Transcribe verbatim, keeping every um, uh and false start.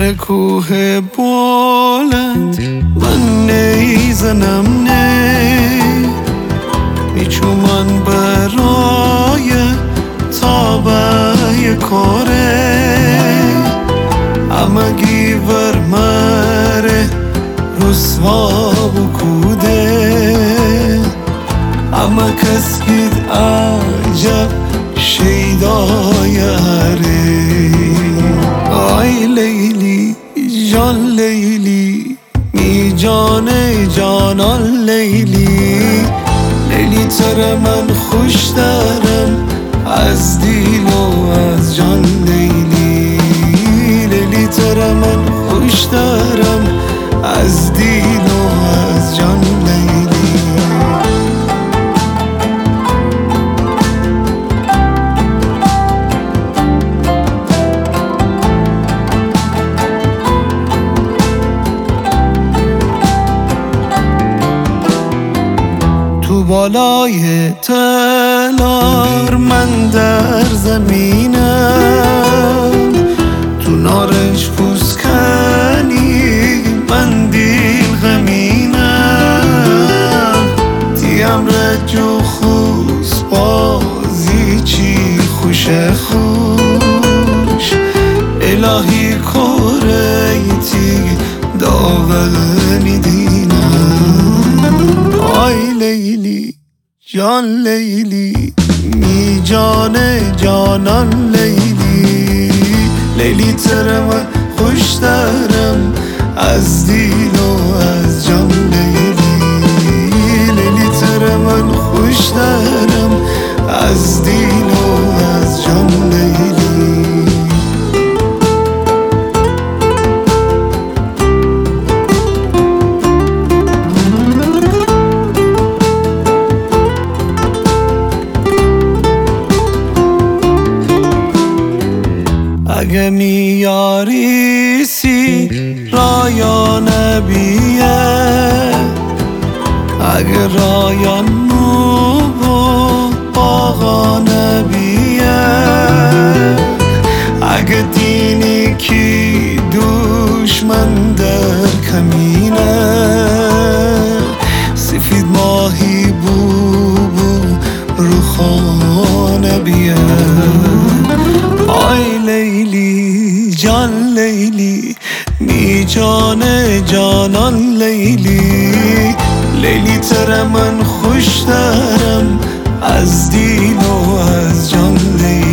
زیر کوه بلند من نیزنم نه میچومن برای تابه کاره اما گیور مره رسوا بکوده اما کس گید عجب شیدای هره آی لیلی جان لیلی می جان جانان لیلی لیلی تر من خوش دارم از دیل و از جان لیلی لیلی تر من خوش دارم از دیل و از جان لیلی تو بالای تلار من در زمینم تو نارنج پوسکنی من دیل غمینم دیم رجو خوز بازی چی خوش خوش الهی کوریتی داغنی دینم آی لیلی جان لیلی می جان جانان لیلی لیلی تر من خوش دارم از دیل و از جان لیلی لیلی تر من خوش دارم از دیل و از جان لیلی اگه میاری سی رایا نبیه اگه رایا نو باغا نبیه اگه دینی کی دوشمن در کمینه سفید ماهی بو بو رو خانه بیه آی لیلی جان لیلی می جان جانان لیلی لیلی تر من خوش دارم از دیل و از جان لیلی